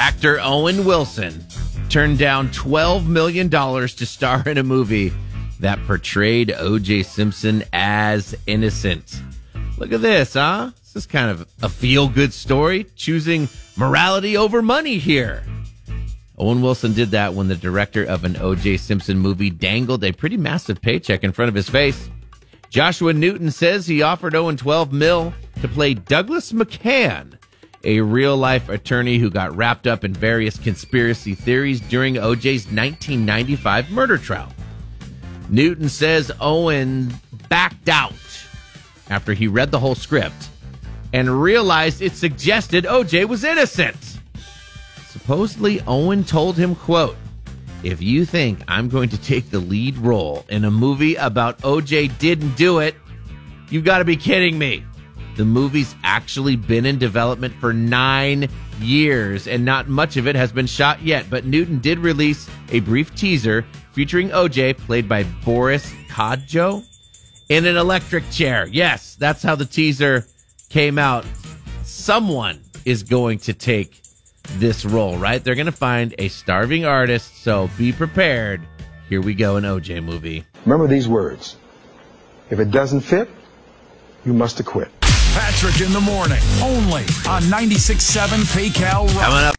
Actor Owen Wilson turned down $12 million to star in a movie that portrayed O.J. Simpson as innocent. Look at this, huh? This is kind of a feel-good story, choosing morality over money here. Owen Wilson did that when the director of an O.J. Simpson movie dangled a pretty massive paycheck in front of his face. Joshua Newton says he offered Owen $12 million to play Douglas McCann, a real-life attorney who got wrapped up in various conspiracy theories during O.J.'s 1995 murder trial. Newton says Owen backed out after he read the whole script and realized it suggested O.J. was innocent. Supposedly, Owen told him, quote, "If you think I'm going to take the lead role in a movie about O.J. didn't do it, you've got to be kidding me." The movie's actually been in development for 9 years, and not much of it has been shot yet. But Newton did release a brief teaser featuring O.J., played by Boris Kodjoe, in an electric chair. Yes, that's how the teaser came out. Someone is going to take this role, right? They're going to find a starving artist, so be prepared. Here we go, an O.J. movie. Remember these words. If it doesn't fit, you must acquit. Patrick in the morning, only on 96.7 PayCal Rock. Coming up.